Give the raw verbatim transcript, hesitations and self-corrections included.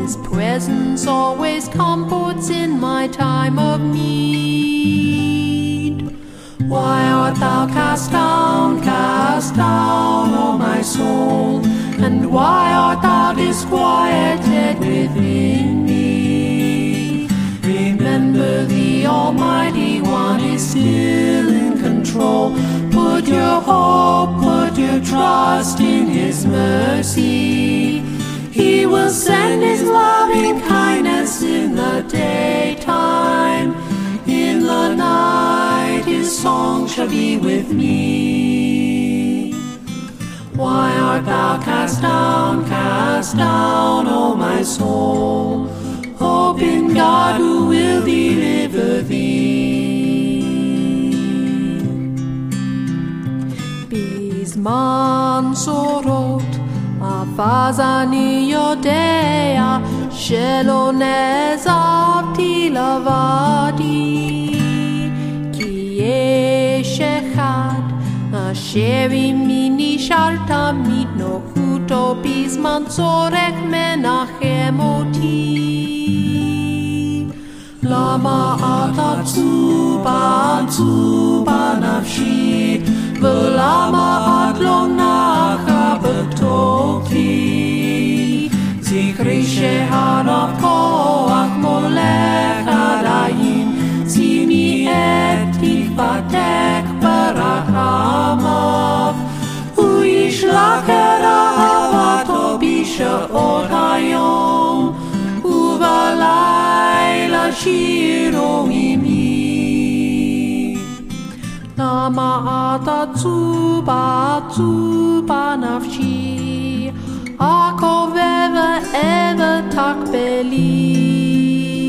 His presence always comforts in my time of need. Why art thou cast down, cast down, O my soul? And why art thou disquieted within me? Remember the Almighty One is still in control. Put your hope, put your trust in His mercy. He will send His loving kindness in the daytime. In the night His song shall be with me. Why art thou cast down, cast down, O my soul? Hope in God who will deliver thee. Bizman sorot afaz ani yodea shelo nezavti lavadi ki yesh echad asher imni nishar tamid nochuto bizman tzorech menachem oti. Lama ata tzuba tzuba nafshi v'lama at lo nacha b'toki. Zikri sheharav koach molech adayin zimi et tikvatek barachamav u'yishlach et ahavato b'she'ot hayom u'balayla shiro imi. Lama ata tzuba tzuba nafshi akoveva eva takbeli.